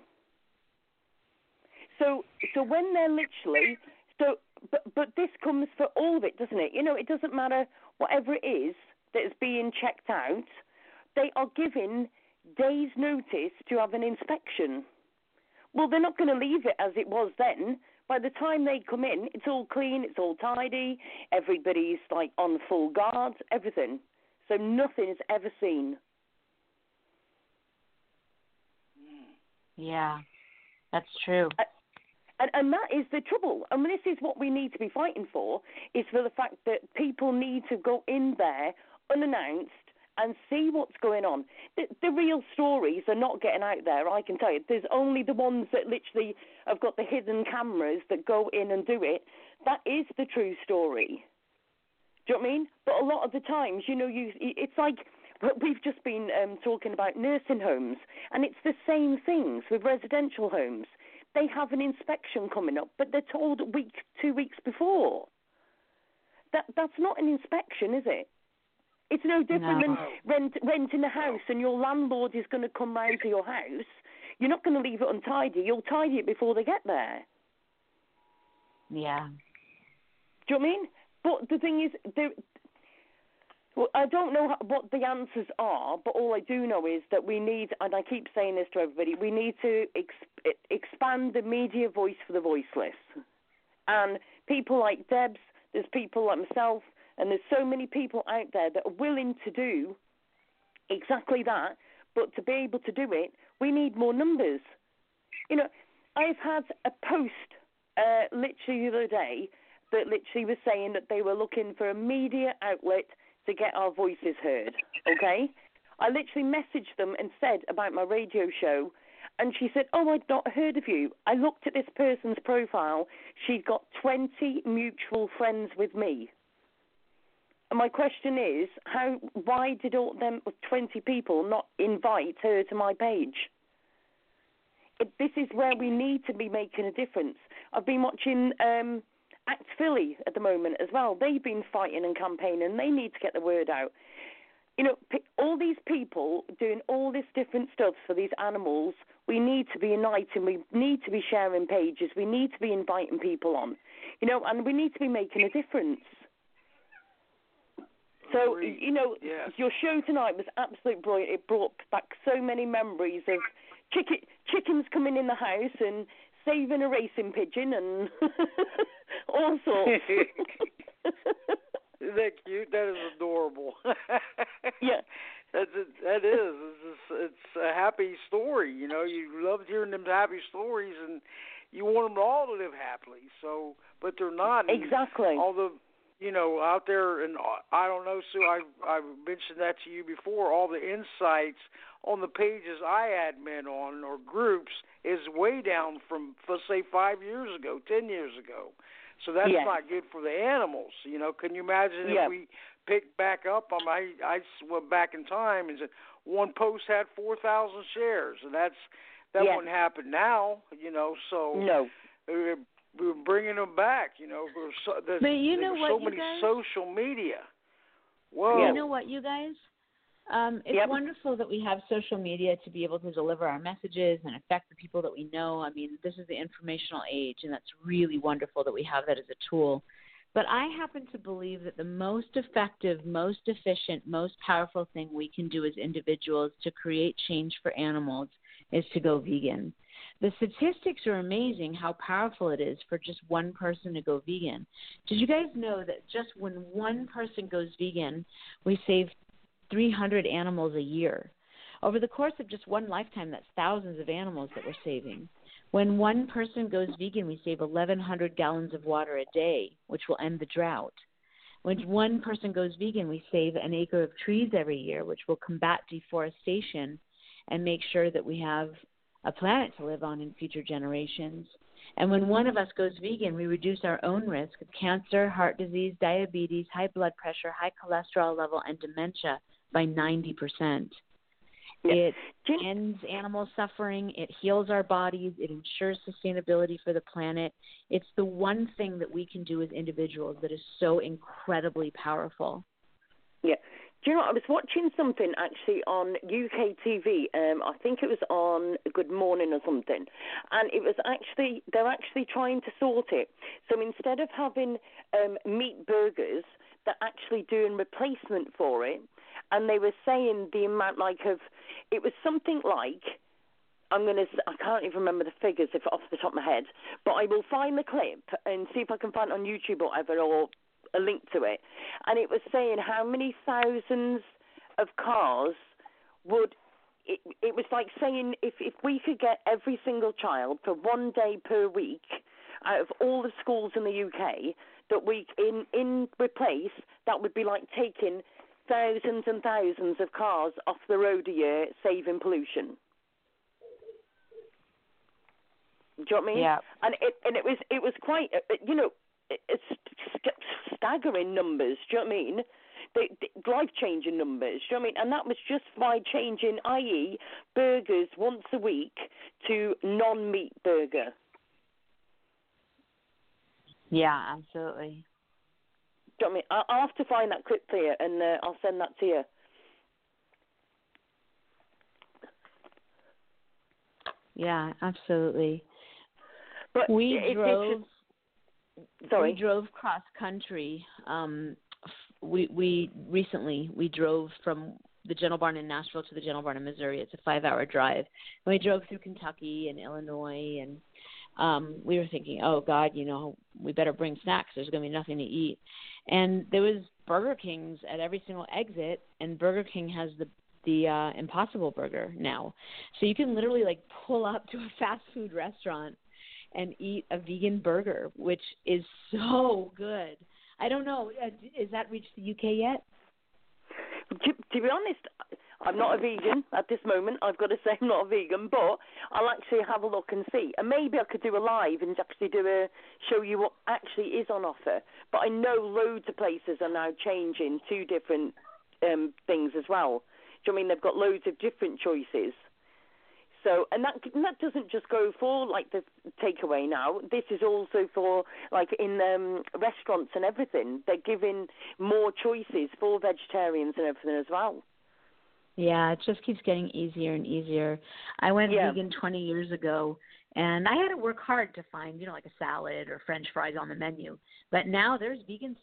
So, so when they're literally, so, but, but this comes for all of it, doesn't it? You know, it doesn't matter whatever it is that is being checked out, they are given days' notice to have an inspection. Well, they're not going to leave it as it was then. By the time they come in, it's all clean, it's all tidy, everybody's like on full guard, everything. So nothing is ever seen. Yeah, that's true. Uh, and, and that is the trouble. I mean, this is what we need to be fighting for, is for the fact that people need to go in there unannounced and see what's going on. The, the real stories are not getting out there, I can tell you. There's only the ones that literally have got the hidden cameras that go in and do it. That is the true story. Do you know what I mean? But a lot of the times, you know, you it's like we've just been um, talking about nursing homes, and it's the same things with residential homes. They have an inspection coming up, but they're told a week, two weeks before. That That's not an inspection, is it? It's no different no. than rent, renting a house and your landlord is going to come round to your house. You're not going to leave it untidy. You'll tidy it before they get there. Yeah. Do you know what I mean? But the thing is, there, well, I don't know what the answers are, but all I do know is that we need, and I keep saying this to everybody, we need to ex- expand the media voice for the voiceless. And people like Debs, there's people like myself, and there's so many people out there that are willing to do exactly that, but to be able to do it, we need more numbers. You know, I've had a post uh, literally the other day that literally was saying that they were looking for a media outlet to get our voices heard, okay? I literally messaged them and said about my radio show, and she said, oh, I'd not heard of you. I looked at this person's profile. She'd got twenty mutual friends with me. And my question is, how? Why did all them twenty people not invite her to my page? It, this is where we need to be making a difference. I've been watching um, Act Philly at the moment as well. They've been fighting and campaigning. They need to get the word out. You know, all these people doing all this different stuff for these animals, we need to be uniting. We need to be sharing pages. We need to be inviting people on. You know, and we need to be making a difference. So, Agreed. you know, yes. your show tonight was absolutely brilliant. It brought back so many memories of chicken, chickens coming in the house and saving a racing pigeon and all sorts. Isn't that cute? That is adorable. Yeah. That's it, that is. It's, just, it's a happy story. You know, you love hearing them happy stories, and you want them all to live happily. So, but they're not. And exactly. all the, you know, out there, and I don't know, Sue. I I mentioned that to you before. All the insights on the pages I admin on or groups is way down from, let's say, five years ago, ten years ago. So that's yeah. not good for the animals. You know, can you imagine yeah. if we picked back up? Um, I I went back in time and said one post had four thousand shares, and that's that yeah. wouldn't happen now. You know, so no, we're, we're bringing them back. You know, there's so, there's, but you know there's what, so you many guys? social media. Whoa. You know what, you guys? Um, it's yep. wonderful that we have social media to be able to deliver our messages and affect the people that we know. I mean, this is the informational age, and that's really wonderful that we have that as a tool. But I happen to believe that the most effective, most efficient, most powerful thing we can do as individuals to create change for animals is to go vegan. The statistics are amazing how powerful it is for just one person to go vegan. Did you guys know that just when one person goes vegan, we save three hundred animals a year? Over the course of just one lifetime, that's thousands of animals that we're saving. When one person goes vegan, we save eleven hundred gallons of water a day, which will end the drought. When one person goes vegan, we save an acre of trees every year, which will combat deforestation and make sure that we have a planet to live on in future generations. And when one of us goes vegan, we reduce our own risk of cancer, heart disease, diabetes, high blood pressure, high cholesterol level, and dementia by ninety percent. Yeah. It ends animal suffering. It heals our bodies. It ensures sustainability for the planet. It's the one thing that we can do as individuals that is so incredibly powerful. Yeah. Do you know what? I was watching something actually on U K T V. Um, I think it was on Good Morning or something. And it was actually, they're actually trying to sort it. So instead of having um, meat burgers, they're actually doing replacement for it. And they were saying the amount, like, of, it was something like, I'm going to, I can't even remember the figures if off the top of my head, but I will find the clip and see if I can find it on YouTube or whatever, or a link to it. And it was saying how many thousands of cars would, it, it was like saying if, if we could get every single child for one day per week out of all the schools in the U K, that we, in, in replace, that would be like taking thousands and thousands of cars off the road a year, saving pollution. Do you know what I mean? Yeah. And it and it was it was quite you know it's staggering numbers. Do you know what I mean? They, they, life-changing numbers. Do you know what I mean? And that was just by changing, that is, burgers once a week to non-meat burger. Yeah, absolutely. Do you know what I mean? I'll have to find that clip for you, and uh, I'll send that to you. Yeah, absolutely. But we it, drove. Just, sorry. We drove cross country. Um, we we recently we drove from the Gentle Barn in Nashville to the Gentle Barn in Missouri. It's a five-hour drive. And we drove through Kentucky and Illinois, and um, we were thinking, oh God, you know, we better bring snacks. There's going to be nothing to eat. And there was Burger King's at every single exit, and Burger King has the the uh, Impossible Burger now. So you can literally like pull up to a fast food restaurant and eat a vegan burger, which is so good. I don't know, has that reached the U K yet? To, to be honest, I'm not a vegan at this moment. I've got to say I'm not a vegan, but I'll actually have a look and see. And maybe I could do a live and actually do a show you what actually is on offer. But I know loads of places are now changing to different um, things as well. Do you know what I mean? They've got loads of different choices. So, and that and that doesn't just go for like the takeaway now. This is also for like in um, restaurants and everything. They're giving more choices for vegetarians and everything as well. Yeah, it just keeps getting easier and easier. I went yeah. vegan twenty years ago, and I had to work hard to find, you know, like a salad or French fries on the menu. But now there's vegan stuff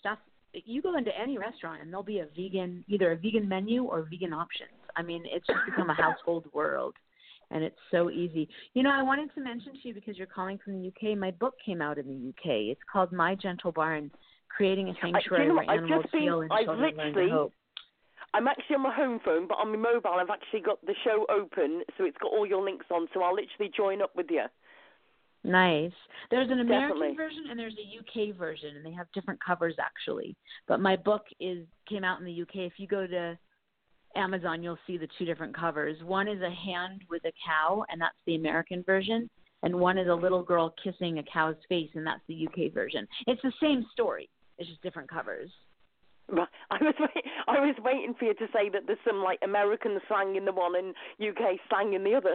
you go into any restaurant and there'll be a vegan, either a vegan menu or vegan options. I mean, it's just become a household world, and it's so easy. You know, I wanted to mention to you, because you're calling from the U K, my book came out in the U K. It's called My Gentle Barn, Creating a Sanctuary I, you know, Where Animals been, Feel and I've Children Learn to Hope. I'm actually on my home phone, but on my mobile I've actually got the show open, so it's got all your links on, so I'll literally join up with you. Nice. There's an American Definitely. version and there's a U K version, and they have different covers actually. But my book is came out in the U K. If you go to Amazon, you'll see the two different covers. One is a hand with a cow, and that's the American version, and one is a little girl kissing a cow's face, and that's the U K version. It's the same story. It's just different covers. I was wait, I was waiting for you to say that there's some like American slang in the one and U K slang in the other.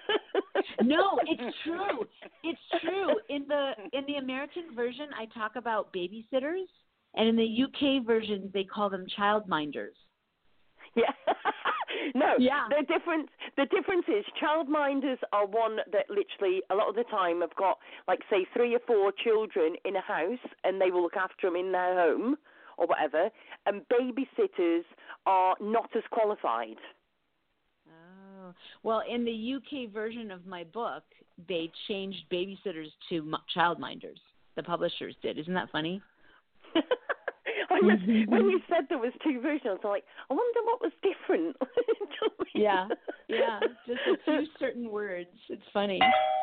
No, it's true. It's true. In the in the American version, I talk about babysitters, and in the U K version, they call them childminders. Yeah. No. Yeah. The difference the difference is childminders are one that literally a lot of the time have got like say three or four children in a house, and they will look after them in their home or whatever, and babysitters are not as qualified. Oh. Well, in the U K version of my book, they changed babysitters to m- childminders. The publishers did. Isn't that funny? I was, when you said there was two versions, I was like, I wonder what was different. Yeah, yeah, just a few certain words. It's funny.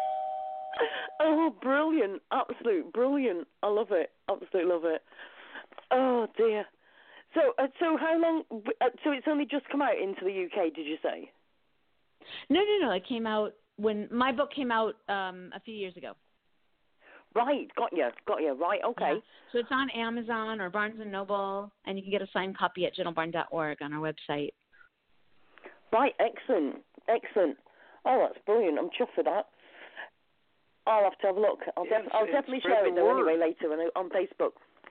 Oh, brilliant. Absolute brilliant. I love it. Absolutely love it. Oh, dear. So, uh, so how long, uh, so it's only just come out into the U K, did you say? No, no, no. It came out when my book came out um, a few years ago. Right, got you, got you. Right, okay. Yeah. So it's on Amazon or Barnes and Noble, and you can get a signed copy at gentle barn dot org on our website. Right, excellent, excellent. Oh, that's brilliant. I'm chuffed for that. I'll have to have a look. I'll, def- Yes, I'll and definitely spread share the it though word. anyway later on, on Facebook.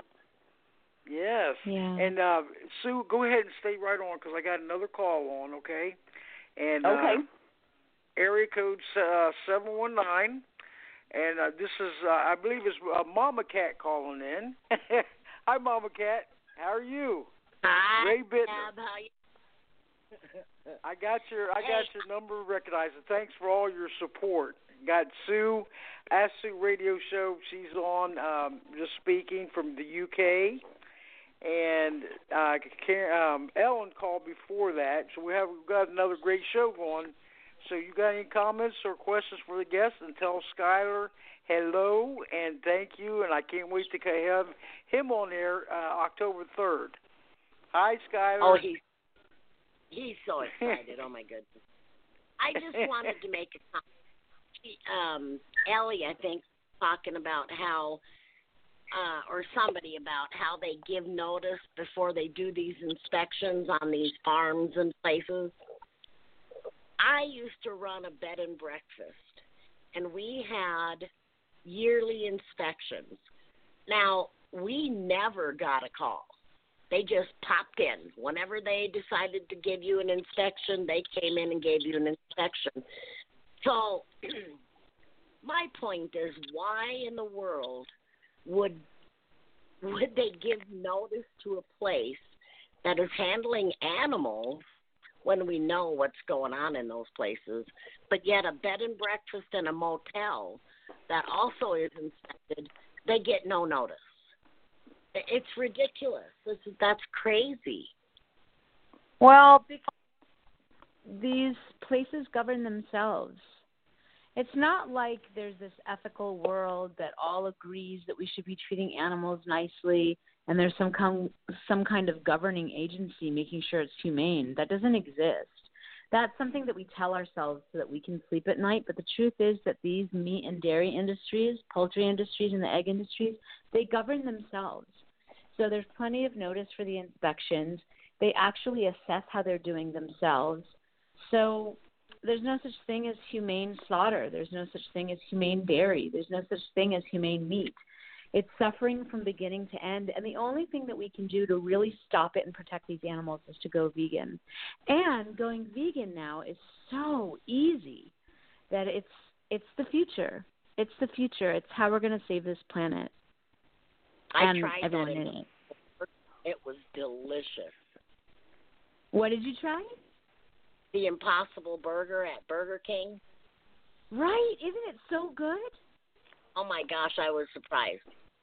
Yes. Yeah. And uh, Sue, go ahead and stay right on because I got another call on. Okay. And Okay. uh, area code uh, seven one nine, and uh, this is uh, I believe it's uh, Mama Cat calling in. Hi, Mama Cat. How are you? Hi, Ray Bittner. Tab, how you? I got your I got your number recognized. And thanks for all your support. Got Sue, Ask Sue Radio Show. She's on um, just speaking from the U K, and uh, um, Ellen called before that. So we have we've got another great show going. So you got any comments or questions for the guests? And tell Skylar hello and thank you. And I can't wait to have him on there uh, October third. Hi, Skylar. Oh, he's he's so excited. Oh my goodness! I just wanted to make a comment. Um, Ellie, I think, talking about how, uh, or somebody about how they give notice before they do these inspections on these farms and places. I used to run a bed and breakfast, and we had yearly inspections. Now, we never got a call. They just popped in. Whenever they decided to give you an inspection, they came in and gave you an inspection. So my point is, why in the world would would they give notice to a place that is handling animals when we know what's going on in those places, but yet a bed and breakfast and a motel that also is inspected, they get no notice? It's ridiculous. This is, that's crazy. Well, these places govern themselves. It's not like there's this ethical world that all agrees that we should be treating animals nicely, and there's some com- some kind of governing agency making sure it's humane. That doesn't exist. That's something that we tell ourselves so that we can sleep at night, but the truth is that these meat and dairy industries, poultry industries, and the egg industries, they govern themselves. So there's plenty of notice for the inspections. They actually assess how they're doing themselves. So there's no such thing as humane slaughter. There's no such thing as humane dairy. There's no such thing as humane meat. It's suffering from beginning to end, and the only thing that we can do to really stop it and protect these animals is to go vegan. And going vegan now is so easy that it's it's the future. It's the future. It's how we're going to save this planet I and tried everyone that in in, it. It was delicious. What did you try? The Impossible Burger at Burger King. Right. Isn't it so good? Oh, my gosh, I was surprised.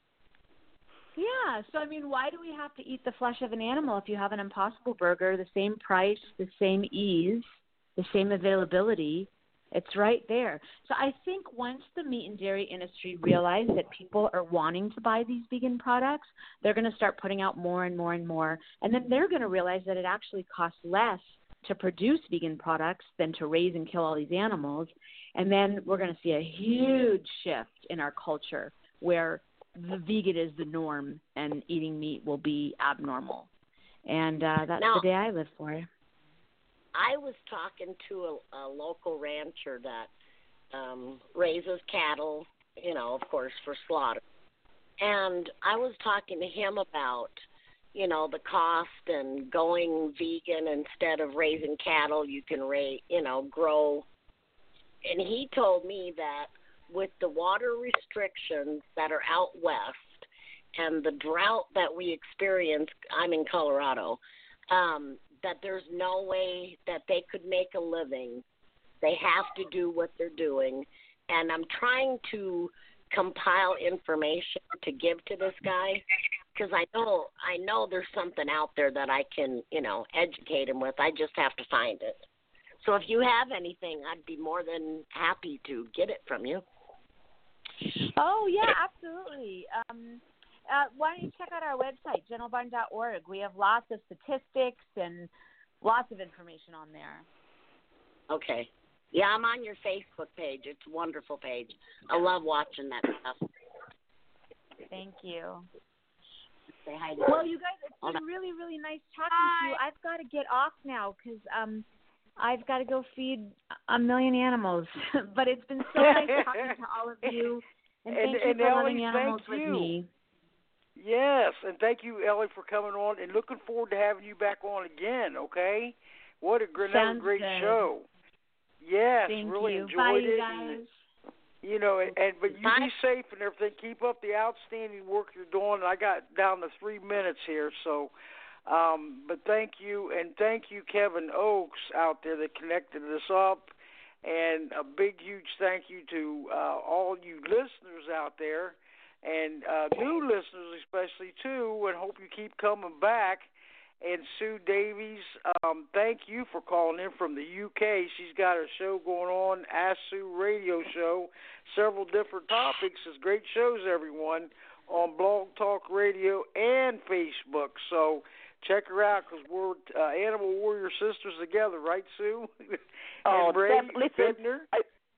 Yeah. So, I mean, why do we have to eat the flesh of an animal if you have an Impossible Burger, the same price, the same ease, the same availability? It's right there. So I think once the meat and dairy industry realize that people are wanting to buy these vegan products, they're going to start putting out more and more and more. And then they're going to realize that it actually costs less to produce vegan products than to raise and kill all these animals. And then we're going to see a huge shift in our culture where the vegan is the norm and eating meat will be abnormal. And uh, that's now, the day I live for. I was talking to a, a local rancher that um, raises cattle, you know, of course, for slaughter. And I was talking to him about, you know, the cost and going vegan instead of raising cattle, you can raise, you know, grow. And he told me that with the water restrictions that are out west and the drought that we experience, I'm in Colorado, um, that there's no way that they could make a living. They have to do what they're doing. And I'm trying to compile information to give to this guy because I know I know there's something out there that I can, you know, educate him with. I just have to find it. So if you have anything, I'd be more than happy to get it from you. Oh, yeah, absolutely. Um, uh, why don't you check out our website, gentle barn dot org. We have lots of statistics and lots of information on there. Okay. Yeah, I'm on your Facebook page. It's a wonderful page. I love watching that stuff. Thank you. Say hi to Well, you guys, it's been really, really nice talking to you. I've got to get off now because um, I've got to go feed a million animals. But it's been so nice talking to all of you. And thank and, you and for Ellie, loving animals thank with you. me. Yes, and thank you, Ellie, for coming on, and looking forward to having you back on again, okay? What a great, another great good. show. Yes, Thank really you. enjoyed Bye, it. you guys. And, you know, and, and but you be safe and everything. Keep up the outstanding work you're doing. I got down to three minutes here, so. Um, but thank you, and thank you, Kevin Oakes, out there that connected us up. And a big, huge thank you to uh, all you listeners out there, and uh, new listeners especially, too, and hope you keep coming back. And Sue Davies, um, thank you for calling in from the U K. She's got her show going on, Ask Sue Radio Show, several different topics. It's great shows, everyone, on Blog Talk Radio and Facebook. So check her out because we're uh, Animal Warrior Sisters together, right, Sue? Oh, and Ray Deb, listen, Bittner. I,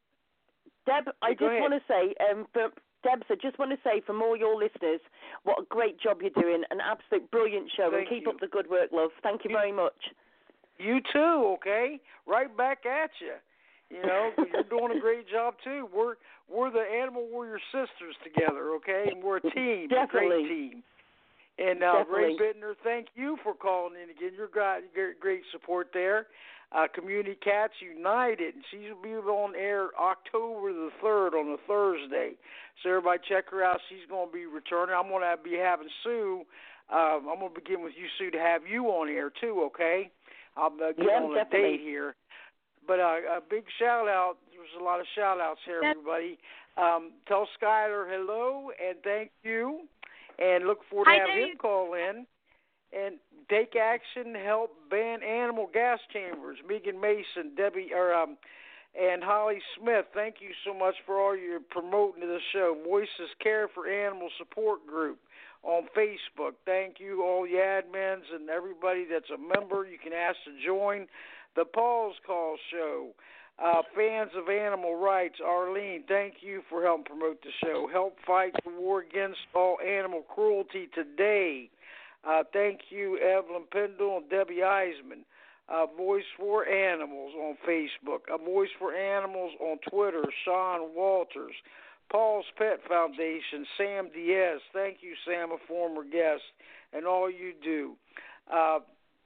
Deb, I yeah, just want to say, um, for, Deb, I just want to say from all your listeners, what a great job you're doing, an absolute brilliant show, Thank and keep you. up the good work, love. Thank you very much. You too, okay? Right back at you. You know, 'cause you're doing a great job too. We're we're the Animal Warrior Sisters together, okay? And we're a team, a Definitely. great team. And uh, Ray Definitely. Bittner, thank you for calling in again. You're got great, great support there. Uh, Community Cats United, she'll be on air October the third on a Thursday. So everybody check her out. She's going to be returning. I'm going to be having Sue. Um, I'm going to begin with you, Sue, to have you on air too, okay? I'll uh, get Yeah, on definitely. a date here. But uh, a big shout out. There's a lot of shout outs here, everybody. Um, tell Skyler hello and thank you. And look forward to Hi, having there him you- call in. And take action, help ban animal gas chambers. Megan Mason, Debbie, or um, and Holly Smith. Thank you so much for all your promoting to the show. Voices Care for Animal Support Group on Facebook. Thank you, all the admins and everybody that's a member. You can ask to join the Paul's Call Show. Uh, fans of animal rights, Arlene, thank you for helping promote the show. Help fight the war against all animal cruelty today. Uh, thank you, Evelyn Pendle and Debbie Eisman. Uh, Voice for Animals on Facebook. A Voice for Animals on Twitter, Sean Walters. Paul's Pet Foundation, Sam Diaz. Thank you, Sam, a former guest, and all you do. Uh,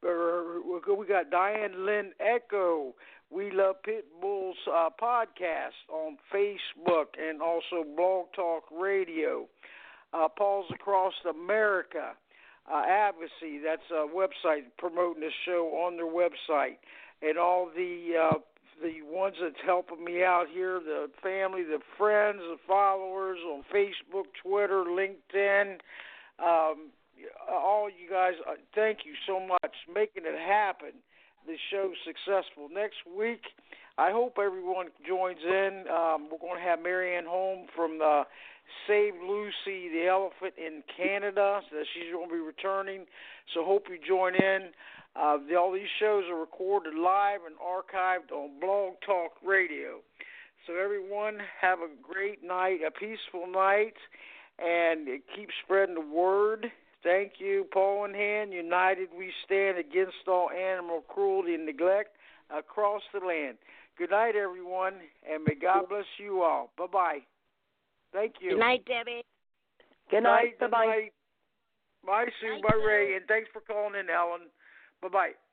we got Diane Lynn Echo. We Love Pit Bulls uh, podcast on Facebook and also Blog Talk Radio. Uh, Paul's Across America. uh, Advocacy. That's a website promoting the show on their website, and all the uh, the ones that's helping me out here, the family, the friends, the followers on Facebook, Twitter, LinkedIn. Um, all you guys, uh, thank you so much, making it happen. The show's successful. Next week, I hope everyone joins in. Um, we're going to have Marianne home from the Save Lucy the Elephant in Canada. So she's going to be returning. So hope you join in. Uh, the, all these shows are recorded live and archived on Blog Talk Radio. So everyone, have a great night, a peaceful night, and keep spreading the word. Thank you. Paw in hand, united we stand against all animal cruelty and neglect across the land. Good night, everyone, and may God bless you all. Bye-bye. Thank you. Good night, Debbie. Good night. Good Bye-bye. night. Bye, Sue. Bye, Ray. And thanks for calling in, Ellen. Bye-bye.